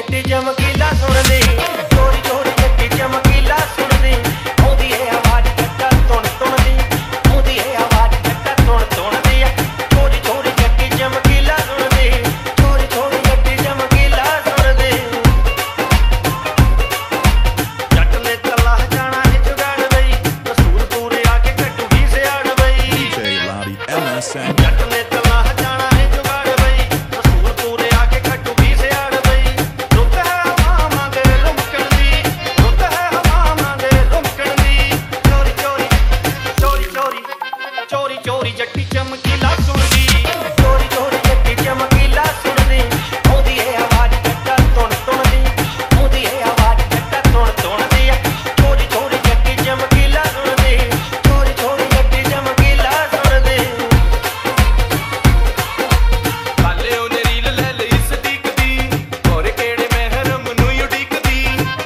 जट्टी चमकीला सुन दे, चोरी चोरी जट्टी चमकीला सुन दे, आउंदी है आवाज जट्टा तुण तुण दी, आउंदी है आवाज जट्टा तुण तुण दी, चोरी चोरी जट्टी चमकीला सुन दे, चोरी चोरी जट्टी चमकीला सुन दे। जट ने तलाह जाना है जुगाड़ बई, रसूलपुर आके कट्टू भी सियाड़ बई। DJ Lottie MSN। जट ने तलाह जाना है जुगाड़ बई, रसूलपुर आके कट्टू भी सियाड़ बई। रुत है हवा मांगे रुमकण दी, रुत है हवा मांगे रुमकण दी, चोरी चोरी चोरी चोरी चोरी चोरी जट्टी चमकीला सुन दी, चोरी चोरी जट्टी चमकीला सुन दी, आउंदी है आवाज जट्टा तुण तुण दी, आउंदी है आवाज जट्टा तुण तुण दी, चोरी चोरी जट्टी चमकीला सुन दी, चोरी चोरी जट्टी चमकीला सुन दी। काले ओने रील ले ਲਈ ਸਦੀਕ ਦੀ, ਹੋਰ ਕਿਹੜੇ ਮਹਿਰਮ ਨੂੰ ਉਡੀਕਦੀ।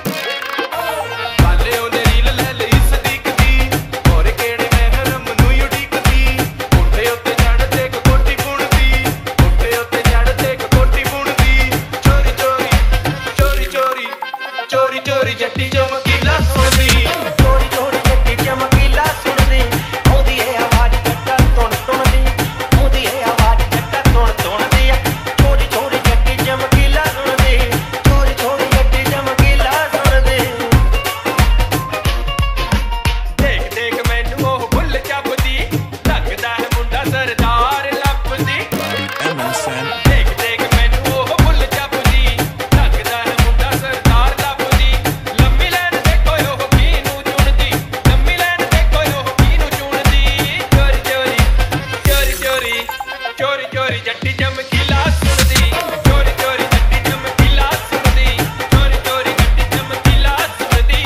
ਕਾਲੇ ਉਹਨੇ ਰੀਲ ਲੈ ਲਈ ਸਦੀਕ ਦੀ, ਹੋਰ ਕਿਹੜੇ ਮਹਿਰਮ ਨੂੰ ਉਡੀਕਦੀ। ਉੱਠੇ ਉੱਤੇ ਚੜ ਦੇਖ ਕੋਟੀ ਬੁਣਦੀ, ਉੱਠੇ ਉੱਤੇ ਚੜ ਦੇਖ ਕੋਟੀ ਬੁਣਦੀ, ਚੋਰੀ ਚੋਰੀ ਚੋਰੀ ਚੋਰੀ ਚੋਰੀ ਚੋਰੀ ਜੱਟੀ ਚਮਕੀਲਾ ਸੁਣਦੀ। चोरी चोरी जट्टी चमकीला सुन दी, आउंदी है आवाज जट्टा तुण तुण दी, आउंदी है आवाज जट्टा तुण तुण दी, चोरी चोरी जट्टी चमकीला सुन दी, चोरी चोरी जट्टी चमकीला सुन दी। ਦੇਖ ਦੇਖ ਮੈਨੂੰ ਉਹ ਭੁੱਲ ਚੱਪਦੀ, ਲੱਗਦਾ ਹੈ ਮੁੰਡਾ ਸਰਦਾਰ ਲੱਭਦੀ। Lottie MSN। ਦੇਖ ਦੇਖ ਮੈਨੂੰ ਉਹ ਭੁੱਲ ਚੱਪਦੀ, ਲੱਗਦਾ ਹੈ ਮੁੰਡਾ ਸਰਦਾਰ ਲੱਭਦੀ। ਲੰਮੀ ਲੈਣ ਦੇਖੋ ਉਹ ਕਿਹਨੂੰ ਚੁਣਦੀ, ਲੰਮੀ ਲੈਣ ਦੇਖੋ ਉਹ ਕਿਹਨੂੰ ਚੁਣਦੀ। ਚੋਰੀ ਚੋਰੀ ਚੋਰੀ ਚੋਰੀ ਚੋਰੀ ਚੋਰੀ ਜੱਟੀ ਚਮਕੀਲਾ ਸੁਣਦੀ, ਚੋਰੀ ਚੋਰੀ ਜੱਟੀ ਚਮਕੀਲਾ ਸੁਣਦੀ, ਚੋਰੀ ਚੋਰੀ ਜੱਟੀ ਚਮਕੀਲਾ ਸੁਣਦੀ।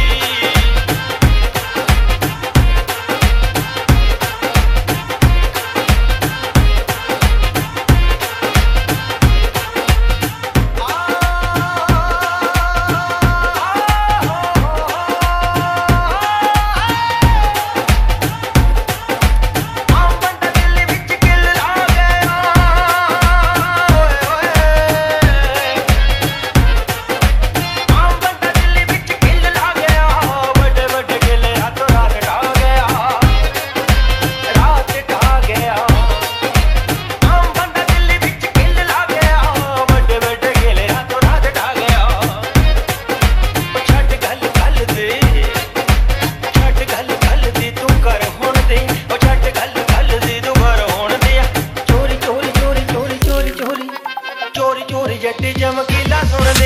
ਆਮ ਬੰਦਾ ਦਿੱਲੀ ਵਿੱਚ ਕਿੱਲ ਲਾ ਗਿਆ, ਓਏ ਓਏ। ਆਮ ਬੰਦਾ ਦਿੱਲੀ ਵਿੱਚ ਕਿੱਲ ਲਾ ਗਿਆ, ਵੱਡੇ ਵੱਡੇ ਕਿੱਲੇ ਹੱਥੋਂ ਰਾਤ ਢਾ ਗਿਆ, ਰਾਤ ਢਾ ਗਿਆ। ਆਮ ਬੰਦਾ ਦਿੱਲੀ ਵਿੱਚ ਕਿੱਲ ਲਾ ਗਿਆ, ਵੱਡੇ ਵੱਡੇ ਕਿੱਲੇ ਹੱਥੋਂ ਰਾਤ ਢਾ ਗਿਆ। ਉਹ ਛੱਡ ਗੱਲ ਗੱਲ ਦੇ, ਛੱਡ ਗੱਲ ਗੱਲ ਦੀ ਤੂੰ ਕਰ ਹੁਣ ਦੇ, ਉਹ ਛੱਡ ਗੱਲ ਗੱਲ ਦੀ ਤੂੰ ਕਰ ਹੁਣ ਦੇ। ਚੋਰੀ ਚੋਰੀ ਚੋਰੀ ਚੋਰੀ ਚੋਰੀ ਚੋਰੀ ਚੋਰੀ ਚੋਰੀ ਜੱਟੀ ਚਮਕੀਲਾ ਸੁਣ